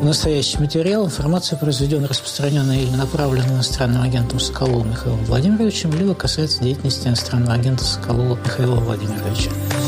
Настоящий материал, информация, произведенная, распространенная или направленная иностранным агентом Соколовым Михаилом Владимировичем, либо касается деятельности иностранного агента Соколова Михаила Владимировича.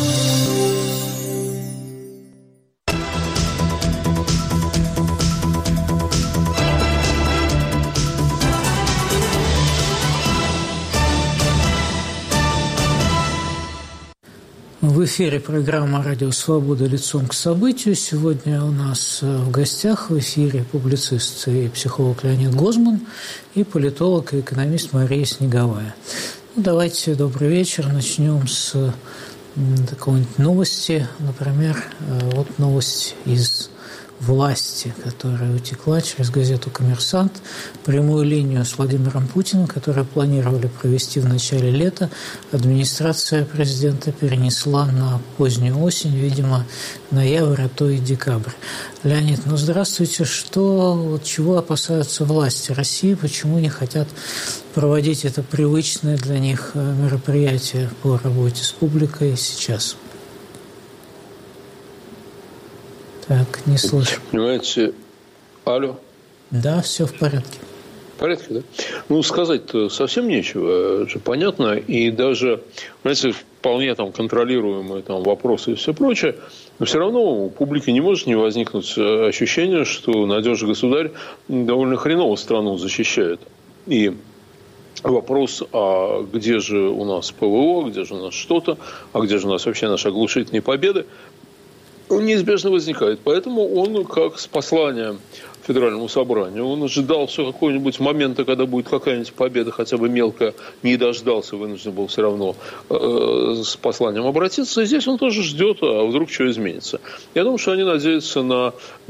В эфире программа «Радио Свобода. Лицом к событию». Сегодня у нас в гостях в эфире публицист и психолог Леонид Гозман и политолог и экономист Мария Снеговая. Давайте, добрый вечер. Начнем с какой-нибудь новости. Например, вот новость из власти, которая утекла через газету «Коммерсант». Прямую линию с Владимиром Путиным, которую планировали провести в начале лета, администрация президента перенесла на позднюю осень, видимо, ноябрь, а то и декабрь. Леонид, здравствуйте. Чего опасаются власти России? Почему не хотят проводить это привычное для них мероприятие по работе с публикой сейчас? Так, не слышу. Понимаете, алло? Да, все в порядке. В порядке, да? Сказать-то совсем нечего, это же понятно. И даже, знаете, вполне контролируемые вопросы и все прочее, но все равно у публики не может не возникнуть ощущение, что надежный государь довольно хреново страну защищает. И вопрос, а где же у нас ПВО, где же у нас что-то, а где же у нас вообще наши оглушительные победы, он неизбежно возникает. Поэтому он, как с посланием Федеральному собранию, он ожидал все какого-нибудь момента, когда будет какая-нибудь победа, хотя бы мелкая, не дождался, вынужден был все равно с посланием обратиться. И здесь он тоже ждет, а вдруг что изменится. Я думаю, что они надеются на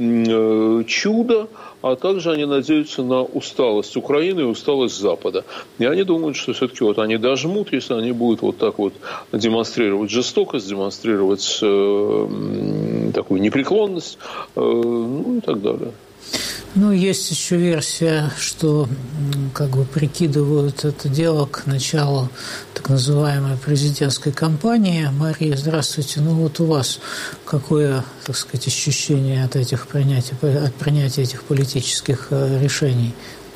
чудо, а также они надеются на усталость Украины и усталость Запада. И они думают, что все-таки они дожмут, если они будут вот так вот демонстрировать жестокость, демонстрировать такую непреклонность, и так далее. Есть еще версия, что прикидывают это дело к началу так называемой президентской кампании. Мария, здравствуйте. У вас какое, ощущение от принятия этих политических решений?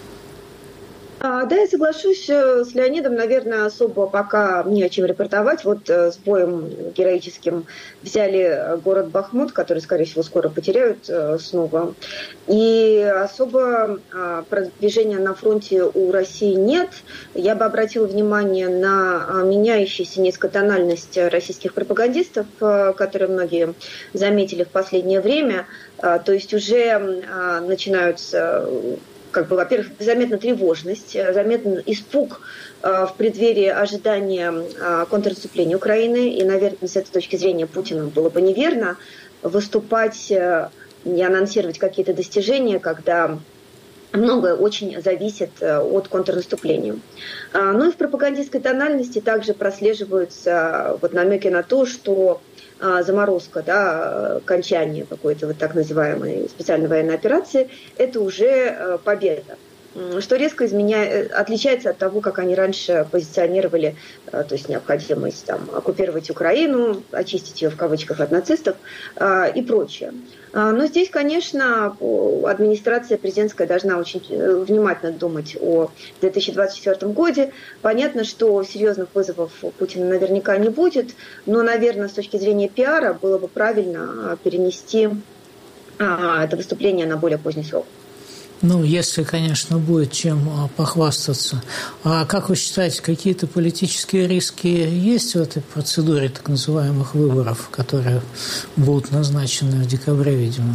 Да, я соглашусь с Леонидом. Наверное, особо пока не о чем репортовать. С боем героическим взяли город Бахмут, который, скорее всего, скоро потеряют снова. И особо продвижения на фронте у России нет. Я бы обратила внимание на меняющуюся низкотональность российских пропагандистов, которые многие заметили в последнее время. То есть уже начинаются... во-первых, заметна тревожность, заметен испуг в преддверии ожидания контрнаступления Украины. И, наверное, с этой точки зрения Путину было бы неверно выступать и анонсировать какие-то достижения, когда многое очень зависит от контрнаступления. И в пропагандистской тональности также прослеживаются намеки на то, что заморозка, окончание какой-то так называемой специальной военной операции, это уже победа. Что резко отличается от того, как они раньше позиционировали, то есть необходимость оккупировать Украину, очистить ее в кавычках от нацистов и прочее. Но здесь, конечно, администрация президентская должна очень внимательно думать о 2024 году. Понятно, что серьезных вызовов у Путина наверняка не будет, но, наверное, с точки зрения пиара было бы правильно перенести это выступление на более поздний срок. Если, конечно, будет чем похвастаться. А как вы считаете, какие-то политические риски есть в этой процедуре так называемых выборов, которые будут назначены в декабре, видимо?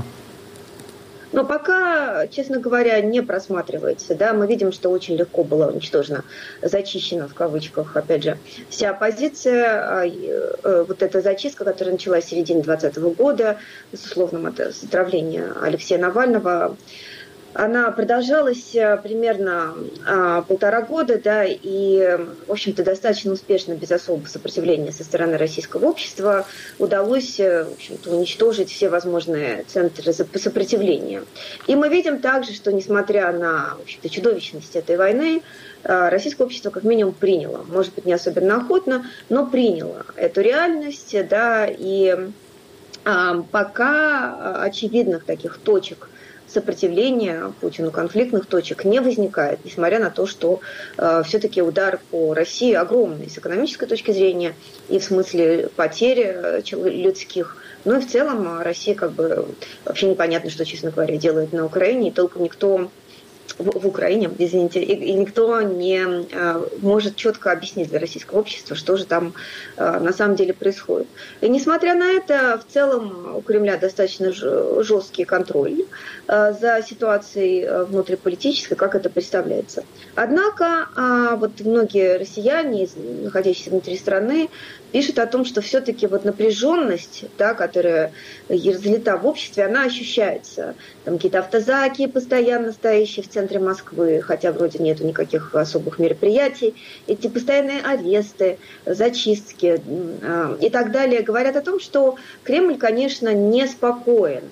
Но пока, честно говоря, не просматривается. Мы видим, что очень легко была уничтожена, зачищена, в кавычках, опять же, вся оппозиция. Эта зачистка, которая началась в середине 2020 года, с условным отравлением Алексея Навального, она продолжалась примерно 1,5 года, и, в общем-то, достаточно успешно, без особого сопротивления со стороны российского общества, удалось, в общем-то, уничтожить все возможные центры сопротивления. И мы видим также, что, несмотря на, в общем-то, чудовищность этой войны, российское общество как минимум приняло, может быть, не особенно охотно, но приняло эту реальность, и пока очевидных таких точек сопротивления Путину конфликтных точек не возникает, несмотря на то, что все-таки удар по России огромный с экономической точки зрения и в смысле потери людских. Ну и в целом Россия вообще непонятно, что, честно говоря, делает на Украине, и толком никто в Украине, извините, и никто не может четко объяснить для российского общества, что же там на самом деле происходит. И несмотря на это, в целом у Кремля достаточно жесткий контроль за ситуацией внутриполитической, как это представляется. Однако вот многие россияне, находящиеся внутри страны, пишут о том, что все-таки вот напряженность, да, которая разлита в обществе, она ощущается. Там какие-то автозаки, постоянно стоящие в центре Москвы, хотя вроде нету никаких особых мероприятий. Эти постоянные аресты, зачистки и так далее говорят о том, что Кремль, конечно, неспокоен.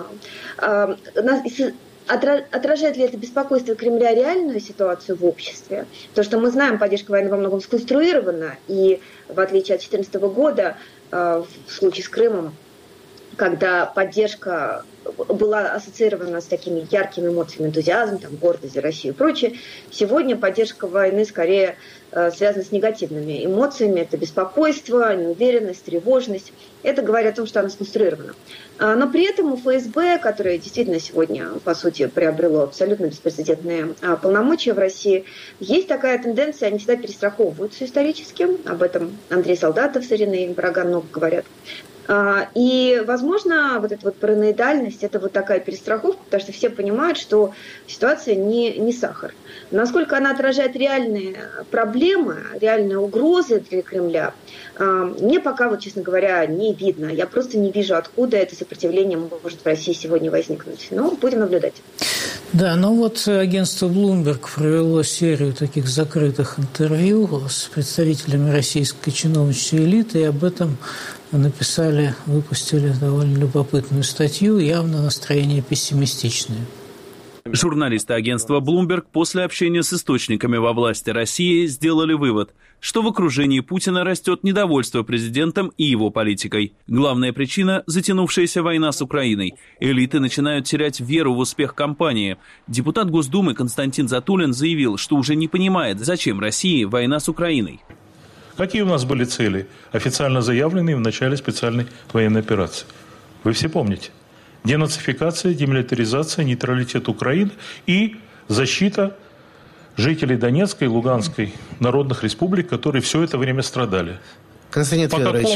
Отражает ли это беспокойство Кремля реальную ситуацию в обществе? То, что мы знаем, поддержка войны во многом сконструирована, и в отличие от 2014 года, в случае с Крымом, когда поддержка была ассоциирована с такими яркими эмоциями, энтузиазм, гордость за Россию и прочее, сегодня поддержка войны скорее связана с негативными эмоциями. Это беспокойство, неуверенность, тревожность. Это говорит о том, что она сконструирована. Но при этом у ФСБ, которое действительно сегодня, по сути, приобрело абсолютно беспрецедентные полномочия в России, есть такая тенденция, они всегда перестраховываются исторически. Об этом Андрей Солдатов с Ириной Бараган много говорят. И, возможно, вот эта вот параноидальность, это вот такая перестраховка, потому что все понимают, что ситуация не сахар. Насколько она отражает реальные проблемы, реальные угрозы для Кремля, мне пока, вот, честно говоря, не видно. Я просто не вижу, откуда это сопротивление может в России сегодня возникнуть. Но будем наблюдать. Да, ну вот агентство Bloomberg провело серию таких закрытых интервью с представителями российской чиновничьей элиты, и об этом выпустили довольно любопытную статью, явно настроение пессимистичное. Журналисты агентства Bloomberg после общения с источниками во власти России сделали вывод, что в окружении Путина растет недовольство президентом и его политикой. Главная причина – затянувшаяся война с Украиной. Элиты начинают терять веру в успех кампании. Депутат Госдумы Константин Затулин заявил, что уже не понимает, зачем России война с Украиной. Какие у нас были цели, официально заявленные в начале специальной военной операции? Вы все помните. Денацификация, демилитаризация, нейтралитет Украины и защита жителей Донецкой и Луганской народных республик, которые все это время страдали. Константин Федорович,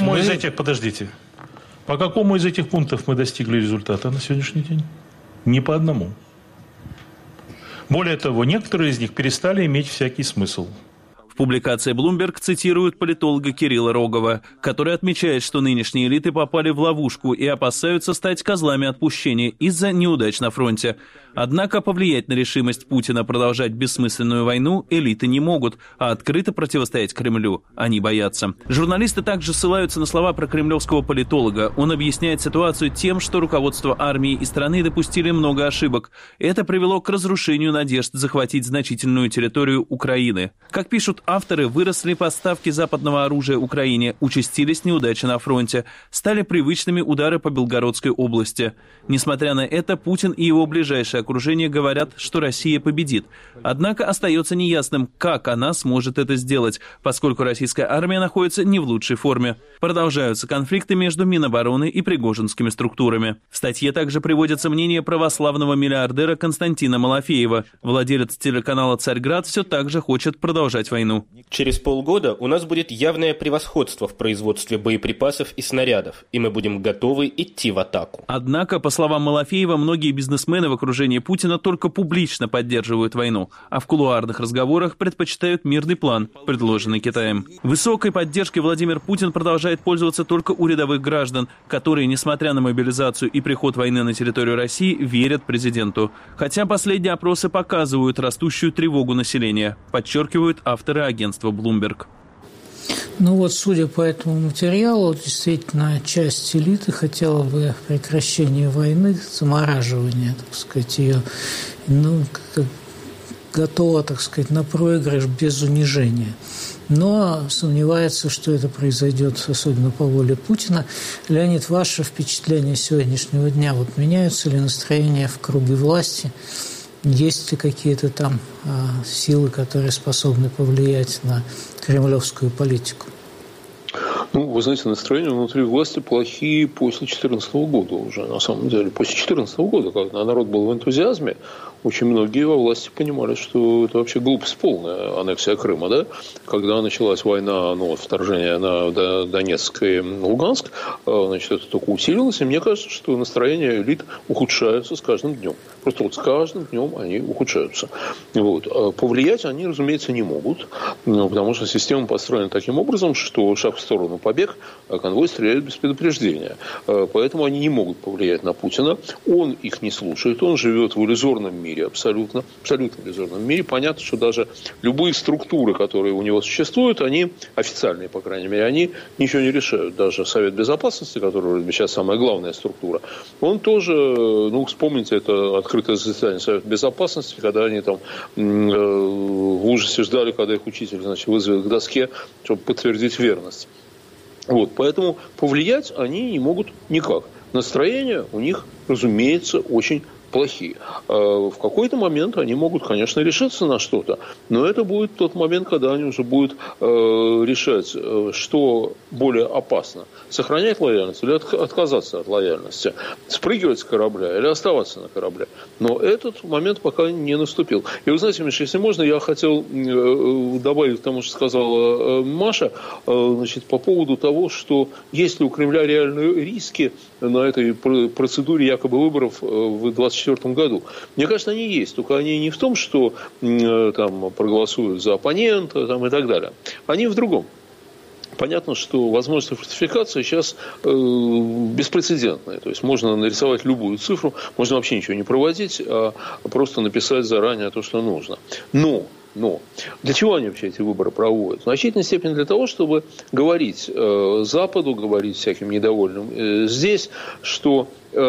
по какому из этих пунктов мы достигли результата на сегодняшний день? Ни по одному. Более того, некоторые из них перестали иметь всякий смысл. В публикации Bloomberg цитируют политолога Кирилла Рогова, который отмечает, что нынешние элиты попали в ловушку и опасаются стать козлами отпущения из-за неудач на фронте. Однако повлиять на решимость Путина продолжать бессмысленную войну элиты не могут, а открыто противостоять Кремлю они боятся. Журналисты также ссылаются на слова прокремлевского политолога. Он объясняет ситуацию тем, что руководство армии и страны допустили много ошибок. Это привело к разрушению надежд захватить значительную территорию Украины. Как пишут авторы, выросли поставки западного оружия Украине, участились неудачи на фронте, стали привычными удары по Белгородской области. Несмотря на это, Путин и его ближайшее окружение говорят, что Россия победит. Однако остается неясным, как она сможет это сделать, поскольку российская армия находится не в лучшей форме. Продолжаются конфликты между Минобороны и пригожинскими структурами. В статье также приводятся мнения православного миллиардера Константина Малафеева. Владелец телеканала «Царьград» все так же хочет продолжать войну. Через полгода у нас будет явное превосходство в производстве боеприпасов и снарядов, и мы будем готовы идти в атаку. Однако, по словам Малафеева, многие бизнесмены в окружении Путина только публично поддерживают войну, а в кулуарных разговорах предпочитают мирный план, предложенный Китаем. Высокой поддержкой Владимир Путин продолжает пользоваться только у рядовых граждан, которые, несмотря на мобилизацию и приход войны на территорию России, верят президенту. Хотя последние опросы показывают растущую тревогу населения, подчеркивают авторы агентства Bloomberg. Ну вот, судя по этому материалу, действительно, часть элиты хотела бы прекращения войны, замораживания, так сказать, ее, готова, так сказать, на проигрыш без унижения. Но сомневается, что это произойдет, особенно по воле Путина. Леонид, ваше впечатление сегодняшнего дня? Вот меняются ли настроения в круге власти? Есть ли какие-то там силы, которые способны повлиять на кремлевскую политику? Ну, вы знаете, настроения внутри власти плохие после 2014 года уже, на самом деле. После 2014 года, когда народ был в энтузиазме, очень многие во власти понимали, что это вообще глупость полная, аннексия Крыма, да? Когда началась война, вторжение на Донецк и Луганск, значит, это только усилилось, и мне кажется, что настроения элит ухудшаются с каждым днем. Просто вот с каждым днем они ухудшаются. Вот. Повлиять они, разумеется, не могут, потому что система построена таким образом, что шаг в сторону побег, а конвой стреляет без предупреждения. Поэтому они не могут повлиять на Путина. Он их не слушает, он живет в иллюзорном мире, абсолютно иллюзорном мире. Понятно, что даже любые структуры, которые у него существуют, они официальные, по крайней мере, они ничего не решают. Даже Совет Безопасности, который сейчас самая главная структура, он тоже, вспомните, это открытое заседание Совета Безопасности, когда они там в ужасе ждали, когда их учитель, значит, вызовет к доске, чтобы подтвердить верность. Вот, поэтому повлиять они не могут никак. Настроения у них, разумеется, очень плохие. В какой-то момент они могут, конечно, решиться на что-то, но это будет тот момент, когда они уже будут решать, что более опасно. Сохранять лояльность или отказаться от лояльности. Спрыгивать с корабля или оставаться на корабле. Но этот момент пока не наступил. И вы знаете, Миша, если можно, я хотел добавить к тому, что сказала Маша, значит, по поводу того, что есть ли у Кремля реальные риски на этой процедуре якобы выборов в 2024 году. Мне кажется, они есть. Только они не в том, что там проголосуют за оппонента там, и так далее. Они в другом. Понятно, что возможность фальсификации сейчас беспрецедентная. То есть можно нарисовать любую цифру, можно вообще ничего не проводить, а просто написать заранее то, что нужно. Но для чего они вообще эти выборы проводят? В значительной степени для того, чтобы говорить Западу, говорить всяким недовольным здесь, что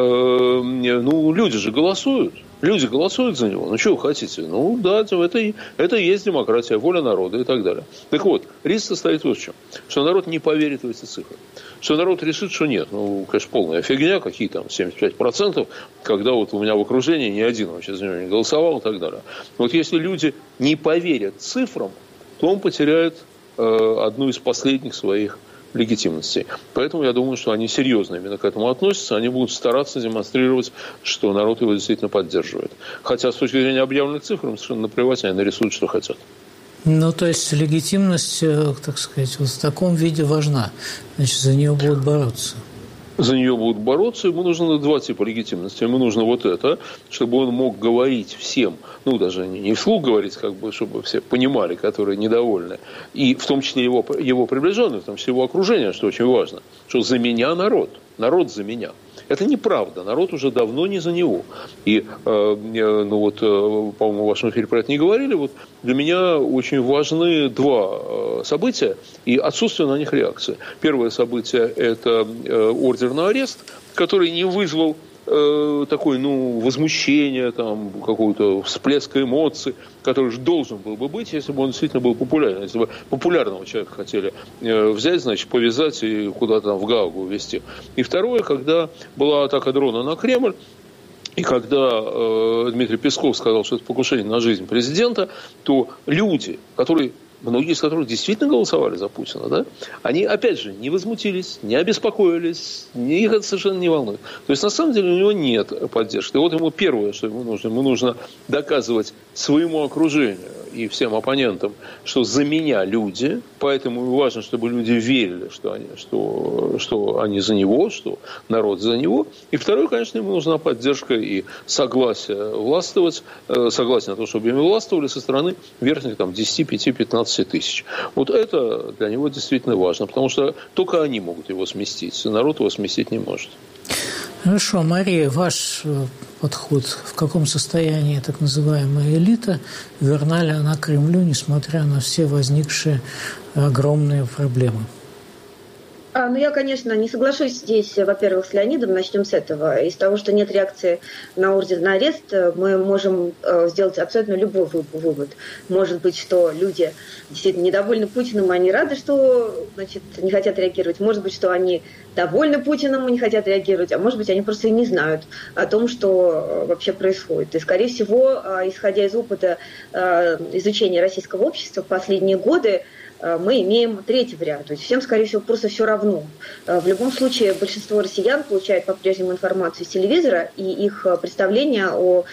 люди же голосуют. Люди голосуют за него. Ну, что вы хотите? Ну, да, это и есть демократия, воля народа и так далее. Так вот, риск состоит вот в чем. Что народ не поверит в эти цифры. Что народ решит, что нет. Ну, конечно, полная фигня, какие там 75%, когда вот у меня в окружении ни один вообще за него не голосовал и так далее. Вот если люди не поверят цифрам, то он потеряет одну из последних своих легитимности. Поэтому я думаю, что они серьезно именно к этому относятся. Они будут стараться демонстрировать, что народ его действительно поддерживает. Хотя с точки зрения объявленных цифр им совершенно наплевать, они нарисуют, что хотят. Ну, то есть легитимность, так сказать, вот в таком виде важна. Значит, за нее будут бороться. За нее будут бороться, ему нужно два типа легитимности. Ему нужно вот это, чтобы он мог говорить всем, даже не вслух говорить, как бы, чтобы все понимали, которые недовольны, и в том числе его приближенных, в том числе его окружение, что очень важно, что за меня народ за меня. Это неправда. Народ уже давно не за него. И, по-моему, в вашем эфире про это не говорили. Вот для меня очень важны два события и отсутствие на них реакции. Первое событие – это ордер на арест, который не вызвал такое, возмущение, там, какого-то всплеска эмоций, который же должен был бы быть, если бы он действительно был популярен. Если бы популярного человека хотели взять, значит, повязать и куда-то там в Гаагу увезти. И второе, когда была атака дрона на Кремль, и когда Дмитрий Песков сказал, что это покушение на жизнь президента, то люди, многие из которых действительно голосовали за Путина, да, они, опять же, не возмутились, не обеспокоились, их это совершенно не волнует. То есть, на самом деле, у него нет поддержки. И вот ему первое, что ему нужно доказывать своему окружению и всем оппонентам, что за меня люди, поэтому важно, чтобы люди верили, что они за него, что народ за него. И второе, конечно, ему нужна поддержка и согласие властвовать, согласие на то, чтобы ими властвовали со стороны верхних 10, 5, 15 тысяч. Вот это для него действительно важно, потому что только они могут его сместить, народ его сместить не может. Хорошо, Мария, ваш подход, в каком состоянии так называемая элита, верна ли она Кремлю, несмотря на все возникшие огромные проблемы? Ну, я, конечно, не соглашусь здесь, во-первых, с Леонидом, начнем с этого. Из того, что нет реакции на ордер на арест, мы можем сделать абсолютно любой вывод. Может быть, что люди действительно недовольны Путиным, и они рады, что, значит, не хотят реагировать. Может быть, что они довольны Путиным и не хотят реагировать, а может быть, они просто и не знают о том, что вообще происходит. И, скорее всего, исходя из опыта изучения российского общества в последние годы, мы имеем третий вариант. То есть всем, скорее всего, просто все равно. В любом случае, большинство россиян получает по-прежнему информацию из телевизора, и их представление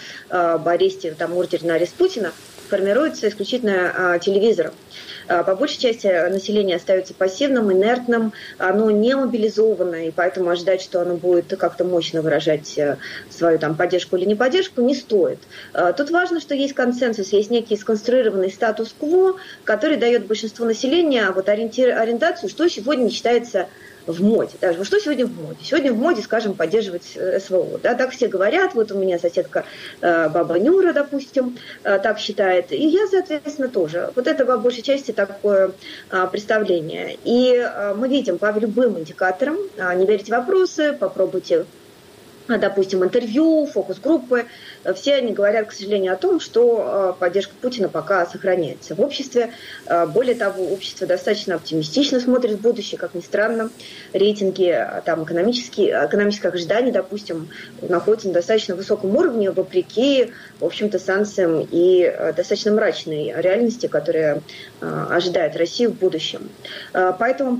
об аресте, ордере на арест Путина формируется исключительно телевизором. По большей части население остается пассивным, инертным, оно не мобилизованное, и поэтому ожидать, что оно будет как-то мощно выражать свою поддержку или не поддержку, не стоит. Тут важно, что есть консенсус, есть некий сконструированный статус-кво, который дает большинству населения ориентацию, что сегодня считается в моде. Даже что сегодня в моде? Сегодня в моде, скажем, поддерживать СВО. Да, так все говорят. Вот у меня соседка баба Нюра, допустим, так считает. И я, соответственно, тоже. Вот это по большей части такое представление. И мы видим по любым индикаторам, не верите в вопросы, попробуйте, допустим, интервью, фокус-группы, все они говорят, к сожалению, о том, что поддержка Путина пока сохраняется в обществе. Более того, общество достаточно оптимистично смотрит в будущее, как ни странно. Рейтинги экономических ожиданий, допустим, находятся на достаточно высоком уровне, вопреки, в общем-то, санкциям и достаточно мрачной реальности, которая ожидает Россию в будущем. Поэтому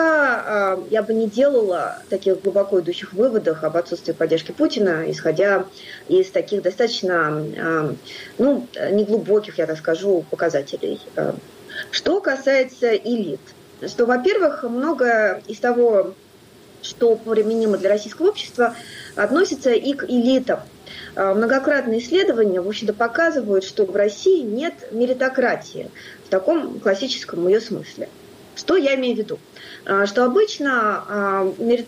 пока я бы не делала таких глубоко идущих выводов об отсутствии поддержки Путина, исходя из таких достаточно, неглубоких, я так скажу, показателей. Что касается элит, что, во-первых, многое из того, что применимо для российского общества, относится и к элитам. Многократные исследования, в общем-то, показывают, что в России нет меритократии в таком классическом ее смысле. Что я имею в виду? Что обычно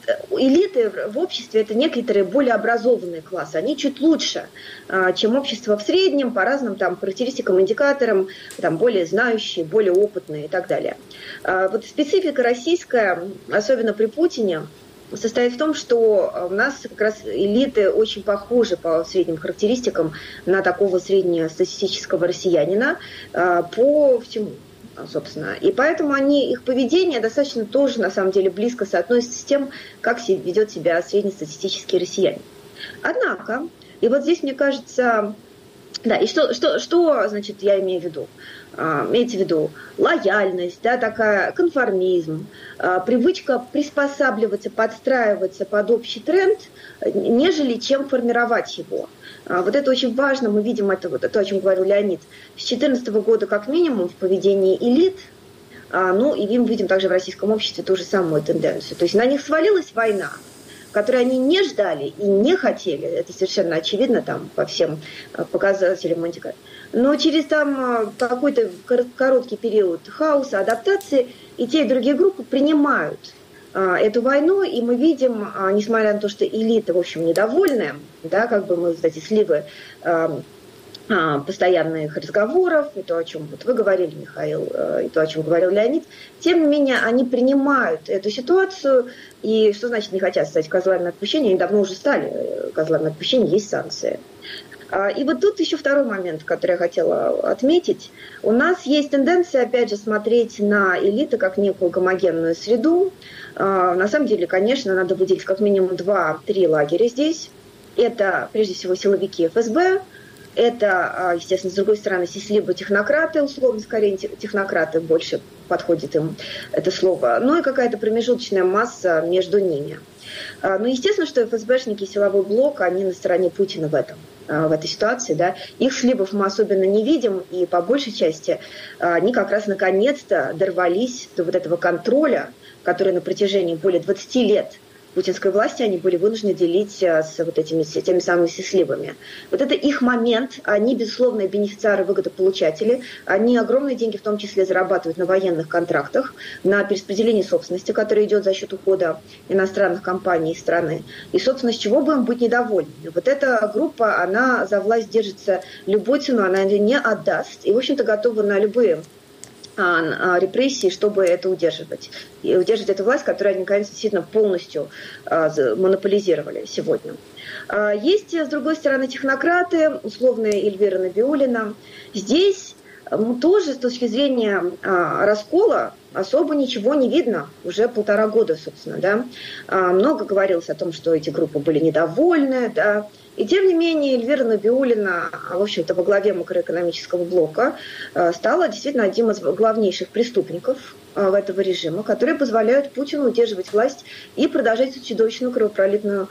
элиты в обществе – это некоторые более образованные классы. Они чуть лучше, чем общество в среднем, по разным характеристикам, индикаторам, более знающие, более опытные и так далее. Вот специфика российская, особенно при Путине, состоит в том, что у нас как раз элиты очень похожи по средним характеристикам на такого среднестатистического россиянина по всему. Собственно. И поэтому их поведение достаточно тоже, на самом деле, близко соотносится с тем, как ведет себя среднестатистический россиянин. Однако, и вот здесь, мне кажется, да, и что значит, я имею в виду? Имеется в виду лояльность, такая, конформизм, привычка приспосабливаться, подстраиваться под общий тренд, нежели чем формировать его. Вот это очень важно, мы видим это, то, о чем говорил Леонид, с 2014 года как минимум в поведении элит, и мы видим также в российском обществе ту же самую тенденцию. То есть на них свалилась война, которую они не ждали и не хотели, это совершенно очевидно по всем показателям индикаторов. Но через какой-то короткий период хаоса, адаптации, и те, и другие группы принимают эту войну, и мы видим, несмотря на то, что элита, в общем, недовольная, мы, кстати, сливы постоянных разговоров, и то, о чем вы говорили, Михаил, и то, о чем говорил Леонид, тем не менее, они принимают эту ситуацию, и что значит не хотят стать козлами отпущения, они давно уже стали козлами отпущения, есть санкции. И вот тут еще второй момент, который я хотела отметить. У нас есть тенденция, опять же, смотреть на элиты как некую гомогенную среду. На самом деле, конечно, надо выделить как минимум 2-3 лагеря здесь. Это, прежде всего, силовики ФСБ. Это, естественно, с другой стороны, либо технократы, условно, скорее технократы, больше подходит им это слово. Ну и какая-то промежуточная масса между ними. Естественно, что ФСБшники и силовой блок, они на стороне Путина в этой ситуации. Да. Их слибов мы особенно не видим, и по большей части они как раз наконец-то дорвались до вот этого контроля, который на протяжении более 20 лет путинской власти они были вынуждены делить с теми самыми сливами. Вот это их момент, они, безусловно, бенефициары, выгодополучатели, они огромные деньги в том числе зарабатывают на военных контрактах, на перераспределении собственности, которая идет за счет ухода иностранных компаний из страны. И, собственно, с чего бы им быть недовольными? Вот эта группа, она за власть держится любой ценой, она ее не отдаст, и, в общем-то, готова на любые репрессий, чтобы это удерживать. И удерживать эту власть, которую они, конечно, действительно полностью монополизировали сегодня. Есть, с другой стороны, технократы, условные Эльвира Набиуллина. Здесь тоже с точки зрения раскола особо ничего не видно. Уже 1,5 года, собственно. Да? Много говорилось о том, что эти группы были недовольны. Да? И тем не менее Эльвира Набиуллина, в общем-то, во главе макроэкономического блока, стала действительно одним из главнейших преступников этого режима, которые позволяют Путину удерживать власть и продолжать эту чудовищную кровопролитную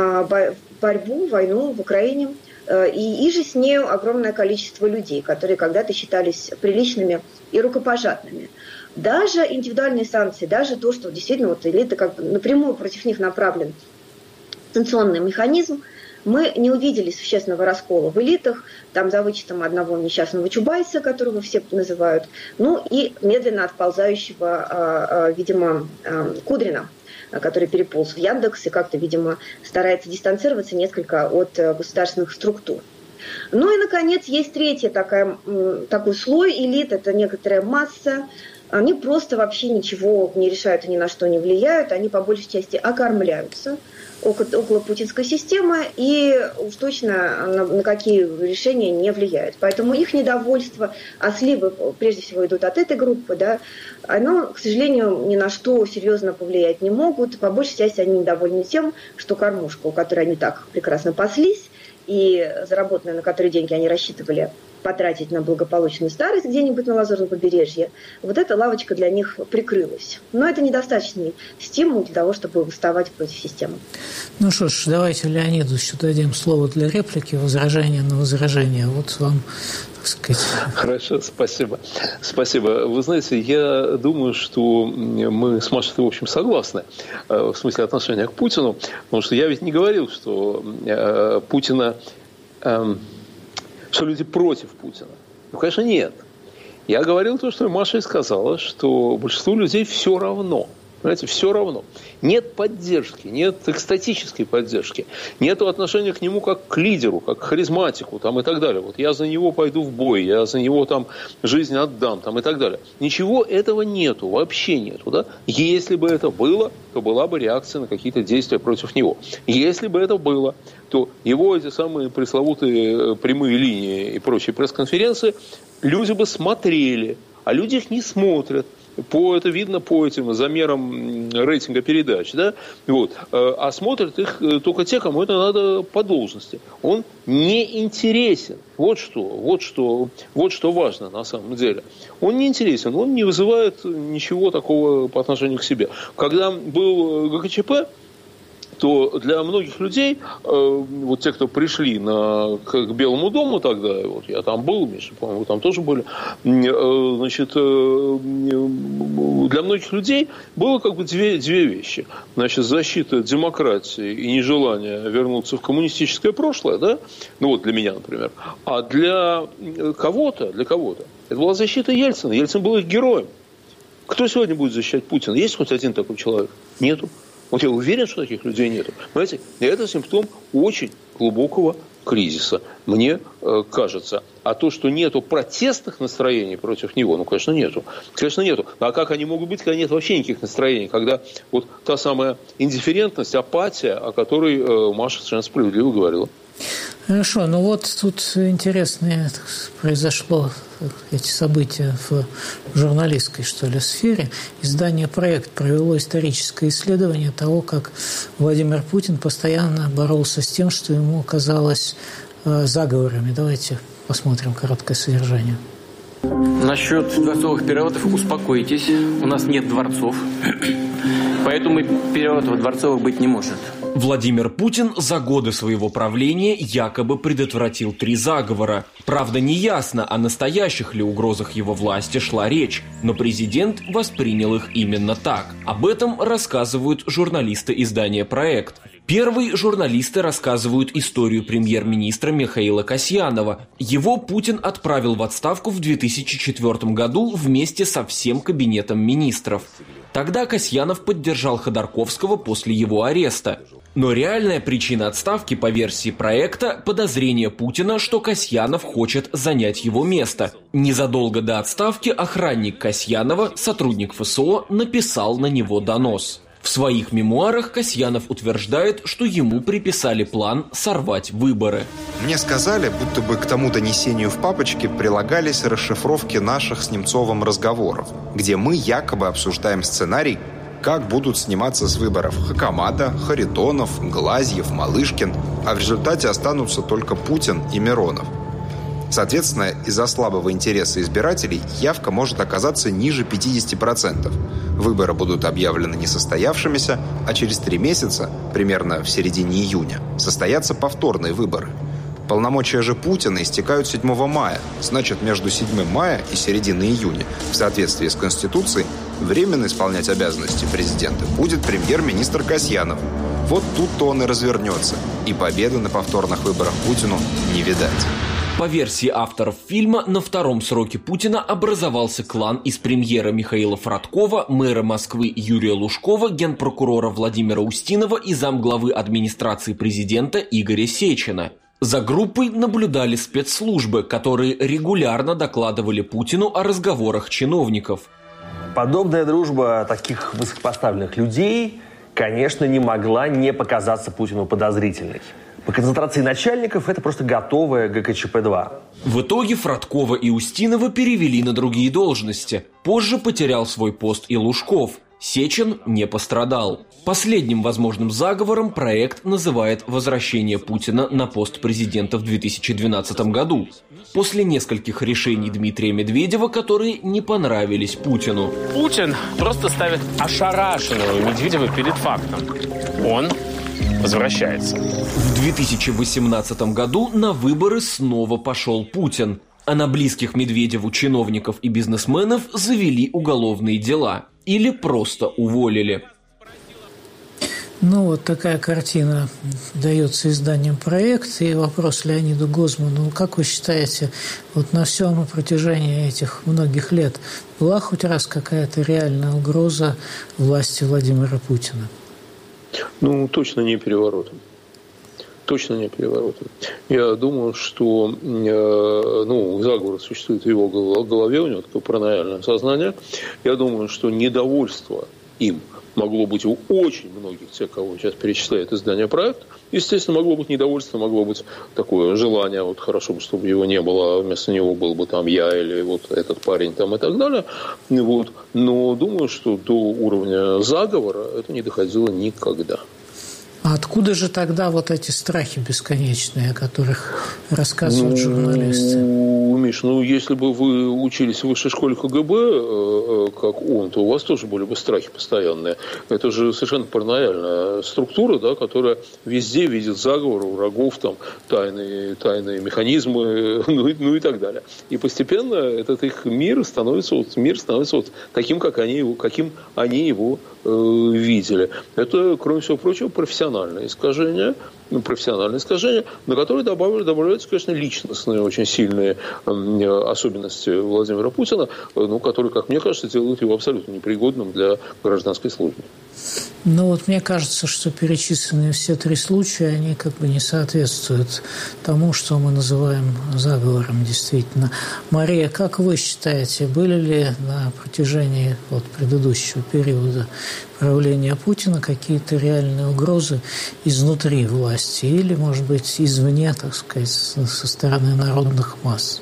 борьбу, войну в Украине. И же с нею огромное количество людей, которые когда-то считались приличными и рукопожатными. Даже индивидуальные санкции, даже то, что действительно вот элита как бы напрямую против них направлен санкционный механизм, мы не увидели существенного раскола в элитах, там за вычетом одного несчастного Чубайса, которого все называют, ну и медленно отползающего, видимо, Кудрина, который переполз в Яндекс и как-то, видимо, старается дистанцироваться несколько от государственных структур. Ну и, наконец, есть третий такой слой элит, это некоторая масса. Они просто вообще ничего не решают и ни на что не влияют, они по большей части окормляются около путинской системы и уж точно на какие решения не влияют. Поэтому их недовольство, а сливы прежде всего идут от этой группы, да, оно, к сожалению, ни на что серьезно повлиять не могут. По большей части они недовольны тем, что кормушка, у которой они так прекрасно паслись, и заработанные на которые деньги они рассчитывали потратить на благополучную старость где-нибудь на Лазурном побережье, вот эта лавочка для них прикрылась. Но это недостаточный стимул для того, чтобы восставать против системы. Ну что ж, давайте Леониду еще дадим слово для реплики, возражение на возражение. Вот вам, так сказать... Хорошо, спасибо. Спасибо. Вы знаете, я думаю, что мы с Машей, в общем, согласны в смысле отношения к Путину, потому что я ведь не говорил, что Путина... что люди против Путина. Ну, конечно, нет. Я говорил то, что Маша и сказала, что большинству людей все равно. Понимаете, все равно. Нет поддержки, нет экстатической поддержки, нет отношения к нему как к лидеру, как к харизматику там, и так далее. Вот я за него пойду в бой, я за него там жизнь отдам там, и так далее. Ничего этого нету, вообще нету. Да? Если бы это было, то была бы реакция на какие-то действия против него. Если бы это было, то его эти самые пресловутые прямые линии и прочие пресс-конференции люди бы смотрели, а люди их не смотрят. Это видно по этим замерам рейтинга передач. Да? Вот. А смотрят их только те, кому это надо по должности. Он не интересен. Вот что важно на самом деле. Он не интересен, он не вызывает ничего такого по отношению к себе. Когда был ГКЧП, то для многих людей, вот те, кто пришли к Белому дому тогда, вот я там был, Миша, по-моему, вы там тоже были, значит, для многих людей было как бы две вещи. Значит, защита демократии и нежелание вернуться в коммунистическое прошлое, да, ну вот для меня, например, а для кого-то это была защита Ельцина. Ельцин был их героем. Кто сегодня будет защищать Путина? Есть хоть один такой человек? Нету. Вот я уверен, что таких людей нет. Понимаете, это симптом очень глубокого кризиса, мне кажется. А то, что нету протестных настроений против него, ну, конечно, нету. Конечно, нету. А как они могут быть, когда нет вообще никаких настроений? Когда вот та самая индифферентность, апатия, о которой Маша совершенно справедливо говорила. Хорошо, ну вот тут интересное произошло эти события в журналистской, что ли, сфере. Издание «Проект» провело историческое исследование того, как Владимир Путин постоянно боролся с тем, что ему казалось заговорами. Давайте посмотрим короткое содержание. Насчет дворцовых переворотов успокойтесь, у нас нет дворцов, поэтому переворотов дворцовых быть не может. Владимир Путин за годы своего правления якобы предотвратил 3 заговора. Правда, неясно, о настоящих ли угрозах его власти шла речь, но президент воспринял их именно так. Об этом рассказывают журналисты издания «Проект». Первые журналисты рассказывают историю премьер-министра Михаила Касьянова. Его Путин отправил в отставку в 2004 году вместе со всем кабинетом министров. Тогда Касьянов поддержал Ходорковского после его ареста. Но реальная причина отставки по версии проекта – подозрение Путина, что Касьянов хочет занять его место. Незадолго до отставки охранник Касьянова, сотрудник ФСО, написал на него донос. В своих мемуарах Касьянов утверждает, что ему приписали план сорвать выборы. Мне сказали, будто бы к тому донесению в папочке прилагались расшифровки наших с Немцовым разговоров, где мы якобы обсуждаем сценарий, как будут сниматься с выборов Хакамада, Харитонов, Глазьев, Малышкин, а в результате останутся только Путин и Миронов. Соответственно, из-за слабого интереса избирателей явка может оказаться ниже 50%. Выборы будут объявлены несостоявшимися, а через 3 месяца, примерно в середине июня, состоятся повторные выборы. Полномочия же Путина истекают 7 мая. Значит, между 7 мая и серединой июня, в соответствии с Конституцией, временно исполнять обязанности президента будет премьер-министр Касьянов. Вот тут-то он и развернется. И победы на повторных выборах Путину не видать. По версии авторов фильма, на втором сроке Путина образовался клан из премьера Михаила Фродкова, мэра Москвы Юрия Лужкова, генпрокурора Владимира Устинова и замглавы администрации президента Игоря Сечина. За группой наблюдали спецслужбы, которые регулярно докладывали Путину о разговорах чиновников. Подобная дружба таких высокопоставленных людей, конечно, не могла не показаться Путину подозрительной. По концентрации начальников это просто готовая ГКЧП-2. В итоге Фродкова и Устинова перевели на другие должности. Позже потерял свой пост и Лужков. Сечин не пострадал. Последним возможным заговором проект называет возвращение Путина на пост президента в 2012 году. После нескольких решений Дмитрия Медведева, которые не понравились Путину. Путин просто ставит ошарашенного Медведева перед фактом. Он возвращается. В 2018 году на выборы снова пошел Путин. А на близких Медведеву чиновников и бизнесменов завели уголовные дела. Или просто уволили. Ну, вот такая картина дается изданием «Проект». И вопрос Леониду Гозману. Как вы считаете, вот на всем протяжении этих многих лет была хоть раз какая-то реальная угроза власти Владимира Путина? Ну, точно не переворотом. Точно не переворотом. Я думаю, что заговор существует в его голове, у него такое параноидальное сознание. Я думаю, что недовольство им могло быть у очень многих тех, кого сейчас перечисляет издание «Проект». Естественно, могло быть недовольство, могло быть такое желание, вот хорошо бы, чтобы его не было, вместо него был бы там я или вот этот парень там и так далее. Вот. Но думаю, что до уровня заговора это не доходило никогда. А откуда же тогда вот эти страхи бесконечные, о которых рассказывают журналисты? Миш, если бы вы учились в высшей школе КГБ, как он, то у вас тоже были бы страхи постоянные. Это же совершенно параноидальная структура, да, которая везде видит заговоры, врагов, там, тайные механизмы, ну и так далее. И постепенно этот их мир становится таким, каким они его видели. Это, кроме всего прочего, профессиональное искажение, на которое добавляются, конечно, личностные очень сильные особенности Владимира Путина, которые, как мне кажется, делают его абсолютно непригодным для гражданской службы. Ну вот мне кажется, что перечисленные все 3 случая, они как бы не соответствуют тому, что мы называем заговором действительно. Мария, как вы считаете, были ли на протяжении предыдущего периода правления Путина какие-то реальные угрозы изнутри власти или, может быть, извне, так сказать, со стороны народных масс?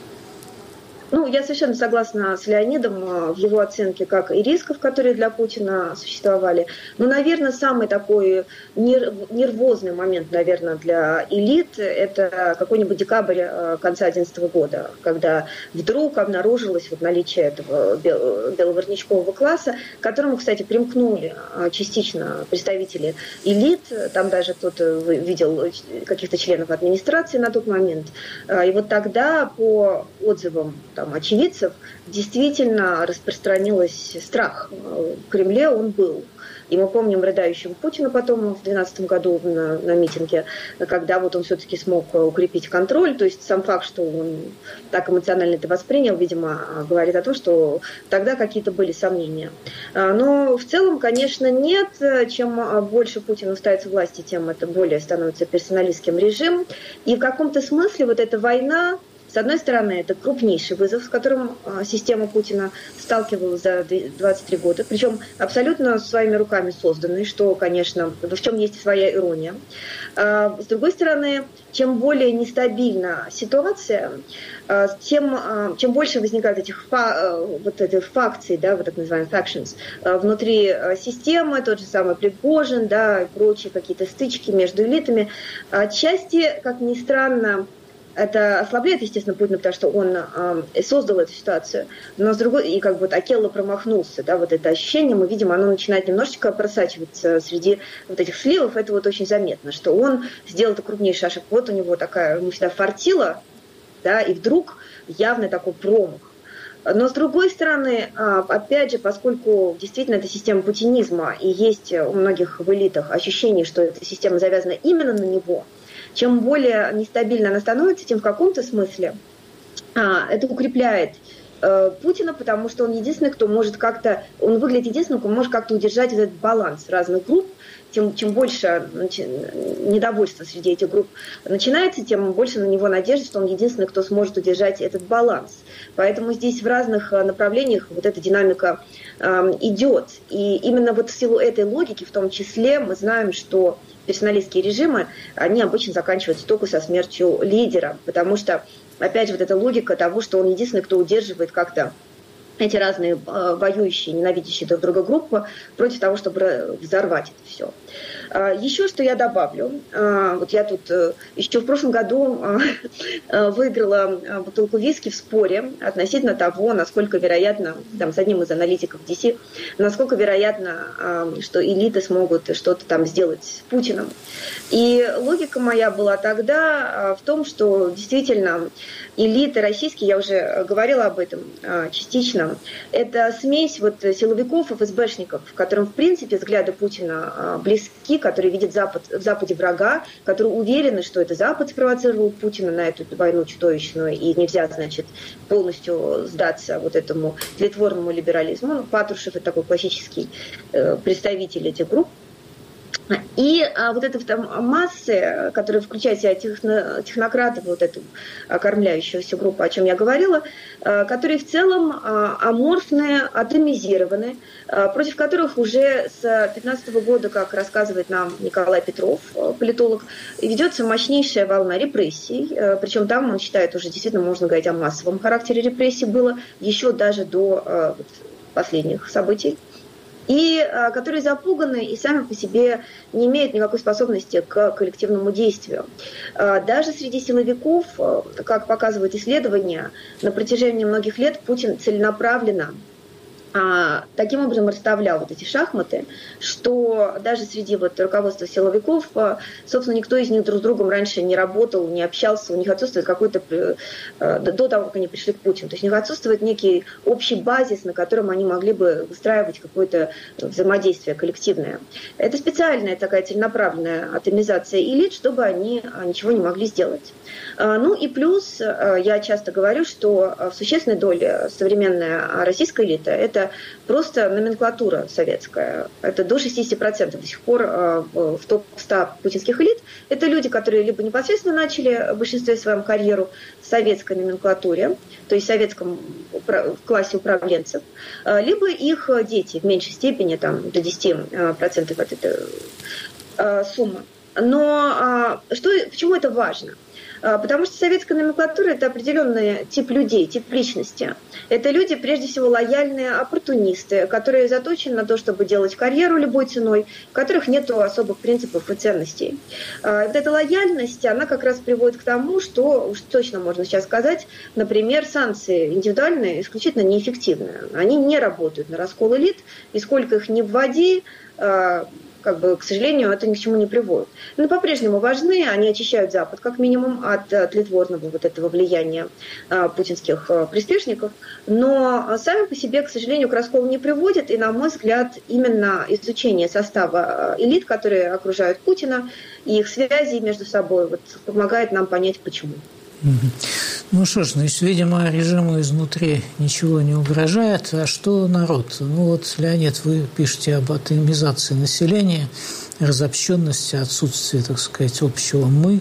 Я совершенно согласна с Леонидом в его оценке как и рисков, которые для Путина существовали. Но, наверное, самый такой нервозный момент, наверное, для элит – это какой-нибудь декабрь конца 2011 года, когда вдруг обнаружилось наличие этого беловоротничкового класса, к которому, кстати, примкнули частично представители элит. Там даже кто-то видел каких-то членов администрации на тот момент. И вот тогда, по отзывам очевидцев, действительно распространился страх. В Кремле он был. И мы помним рыдающего Путина потом в 2012 году на митинге, когда вот он все-таки смог укрепить контроль. То есть сам факт, что он так эмоционально это воспринял, видимо, говорит о том, что тогда какие-то были сомнения. Но в целом, конечно, нет. Чем больше Путин устраивается власти, тем это более становится персоналистским режим. И в каком-то смысле вот эта война, с одной стороны, это крупнейший вызов, с которым система Путина сталкивалась за 23 года, причем абсолютно своими руками созданный, что, конечно, в чем есть своя ирония. С другой стороны, чем более нестабильна ситуация, чем больше возникает этих факций, да, вот так называемых factions, внутри системы, тот же самый Пригожин, да, и прочие какие-то стычки между элитами. Отчасти, как ни странно, это ослабляет, естественно, Путина, потому что он создал эту ситуацию, но с другой, и как бы Акелло промахнулся, да, вот это ощущение, мы видим, оно начинает немножечко просачиваться среди вот этих сливов, это вот очень заметно, что он сделал это крупнейший ошибку, вот у него такая, ему всегда фартило, да, и вдруг явный такой промах. Но, с другой стороны, опять же, поскольку действительно это система путинизма, и есть у многих в элитах ощущение, что эта система завязана именно на него, чем более нестабильно она становится, тем в каком-то смысле это укрепляет Путина, потому что он единственный, кто может как-то, он выглядит единственным, кто может как-то удержать этот баланс разных групп. Чем больше недовольства среди этих групп начинается, тем больше на него надежды, что он единственный, кто сможет удержать этот баланс. Поэтому здесь в разных направлениях вот эта динамика идет. И именно вот в силу этой логики, в том числе, мы знаем, что персоналистские режимы, они обычно заканчиваются только со смертью лидера, потому что, опять же, вот эта логика того, что он единственный, кто удерживает как-то эти разные воюющие, ненавидящие друг друга группы против того, чтобы взорвать это все. Еще что я добавлю. Вот я тут еще в прошлом году выиграла бутылку виски в споре относительно того, насколько вероятно, там, с одним из аналитиков DC, насколько вероятно, что элиты смогут что-то там сделать с Путиным. И логика моя была тогда в том, что действительно элиты российские, я уже говорила об этом частично, это смесь вот силовиков и ФСБшников, которым в принципе взгляды Путина близки, которые видят в Западе врага, которые уверены, что это Запад спровоцировал Путина на эту войну чудовищную, и нельзя, значит, полностью сдаться вот этому тлетворному либерализму. Ну, Патрушев – это такой классический представитель этих групп. И вот эта там масса, которая включает в себя технократов, вот эту окормляющую всю группу, о чем я говорила, которые в целом аморфные, атомизированы, против которых уже с 2015 года, как рассказывает нам Николай Петров, политолог, ведется мощнейшая волна репрессий, причем там, он считает, уже действительно можно говорить о массовом характере репрессий было еще даже до последних событий. И которые запуганы и сами по себе не имеют никакой способности к коллективному действию. Даже среди силовиков, как показывают исследования, на протяжении многих лет Путин целенаправленно таким образом расставлял вот эти шахматы, что даже среди вот руководства силовиков, собственно, никто из них друг с другом раньше не работал, не общался, у них отсутствует какой-то, до того, как они пришли к Путину, то есть у них отсутствует некий общий базис, на котором они могли бы выстраивать какое-то взаимодействие коллективное. Это специальная такая целенаправленная атомизация элит, чтобы они ничего не могли сделать. Ну и плюс, я часто говорю, что в существенной доле современная российская элита – это просто номенклатура советская. Это до 60% до сих пор в топ-100 путинских элит. Это люди, которые либо непосредственно начали в большинстве своем карьеру в советской номенклатуре, то есть в советском классе управленцев, либо их дети в меньшей степени, там, до 10% от этой суммы. Но почему это важно? Потому что советская номенклатура – это определенный тип людей, тип личности. Это люди, прежде всего, лояльные оппортунисты, которые заточены на то, чтобы делать карьеру любой ценой, у которых нет особых принципов и ценностей. Вот эта лояльность, она как раз приводит к тому, что, уж точно можно сейчас сказать, например, санкции индивидуальные исключительно неэффективны. Они не работают на раскол элит, и сколько их ни вводи, к сожалению, это ни к чему не приводит. Но по-прежнему важны, они очищают Запад, как минимум, от тлетворного вот этого влияния путинских приспешников, но сами по себе, к сожалению, к расколу не приводят, и, на мой взгляд, именно изучение состава элит, которые окружают Путина, и их связи между собой помогает нам понять, почему. Ну что ж, видимо, режиму изнутри ничего не угрожает. А что народ? Леонид, вы пишете об атомизации населения, разобщенности, отсутствии, так сказать, общего «мы».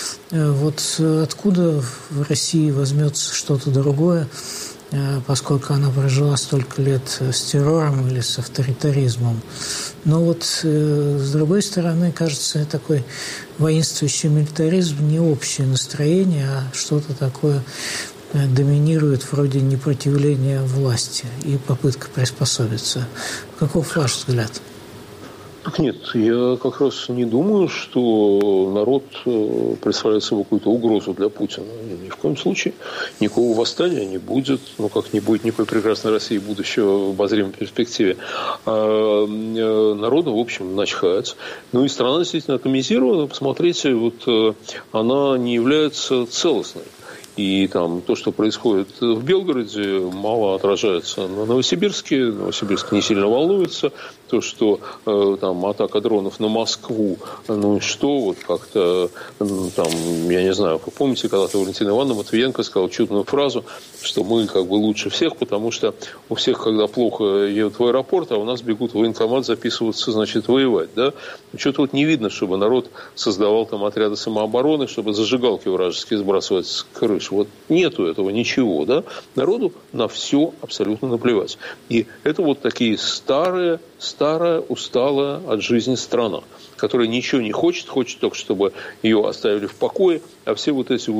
Откуда в России возьмется что-то другое, поскольку она прожила столько лет с террором или с авторитаризмом. Но с другой стороны, кажется, такой воинствующий милитаризм не общее настроение, а что-то такое доминирует вроде непротивления власти и попытка приспособиться. Каков ваш взгляд? Нет, я как раз не думаю, что народ представляет собой какую-то угрозу для Путина. Ни в коем случае. Никакого восстания не будет. Как не будет никакой прекрасной России будущего в обозримой перспективе. Народу, в общем, начхать. И страна действительно атомизирована. Посмотрите, она не является целостной. И то, что происходит в Белгороде, мало отражается на Новосибирске. Новосибирск не сильно волнуется. То, что атака дронов на Москву, как-то я не знаю, вы помните, когда-то Валентина Ивановна Матвиенко сказала чудную фразу, что мы лучше всех, потому что у всех, когда плохо едут в аэропорт, а у нас бегут в военкомат записываться, воевать, да? Что-то не видно, чтобы народ создавал отряды самообороны, чтобы зажигалки вражеские сбрасывать с крыш. Нету этого ничего, да? Народу на все абсолютно наплевать. И это такие старая, усталая от жизни страна, которая ничего не хочет только, чтобы ее оставили в покое, а все эти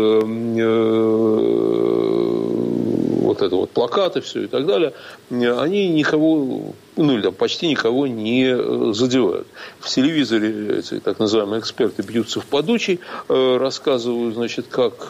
плакаты, все и так далее, они никого, или почти никого не задевают. В телевизоре эти так называемые эксперты бьются в подучий, рассказывают, как